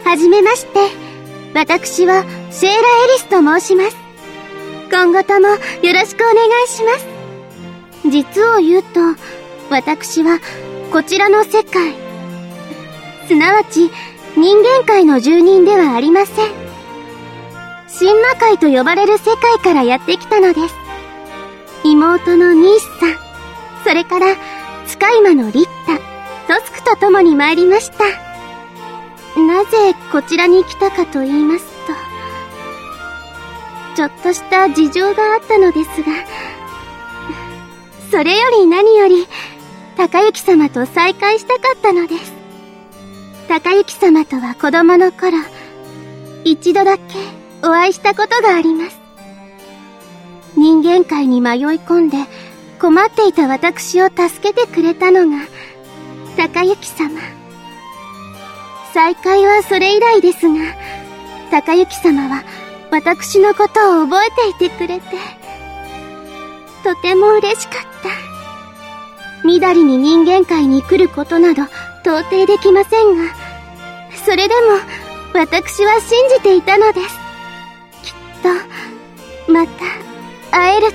はじめまして。私はシェーラ・エリスと申します。今後ともよろしくお願いします。実を言うと、私はこちらの世界、すなわち人間界の住人ではありません。神魔界と呼ばれる世界からやってきたのです。妹のニースさん、それから使い魔のリッタ、トスクと共に参りました。なぜこちらに来たかと言いますと、ちょっとした事情があったのですが、それより何より高雪様と再会したかったのです。高雪様とは子供の頃、一度だけお会いしたことがあります。人間界に迷い込んで困っていた私を助けてくれたのが高雪様。再会はそれ以来ですが、高雪様は私のことを覚えていてくれて、とても嬉しかった。みだりに人間界に来ることなど到底できませんが、それでも私は信じていたのです。きっとまた会えると。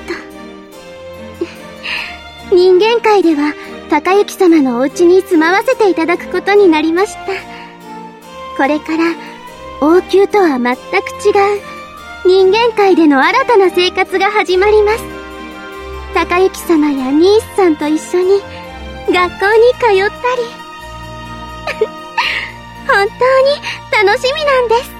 人間界では高雪様のお家に住まわせていただくことになりました。これから王宮とは全く違う人間界での新たな生活が始まります。高雪様やニースさんと一緒に学校に通ったり本当に楽しみなんです。